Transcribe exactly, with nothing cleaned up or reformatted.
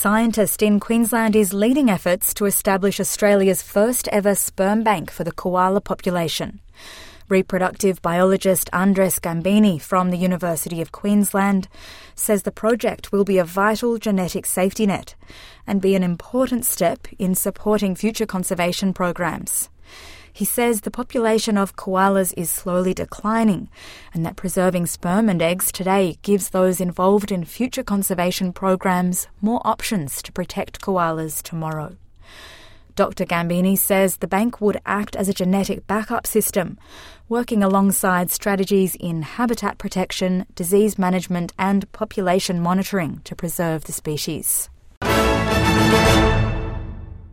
scientist in Queensland is leading efforts to establish Australia's first ever sperm bank for the koala population. Reproductive biologist Andres Gambini from the University of Queensland says the project will be a vital genetic safety net and be an important step in supporting future conservation programs. He says the population of koalas is slowly declining and that preserving sperm and eggs today gives those involved in future conservation programs more options to protect koalas tomorrow. Doctor Gambini says the bank would act as a genetic backup system, working alongside strategies in habitat protection, disease management and population monitoring to preserve the species.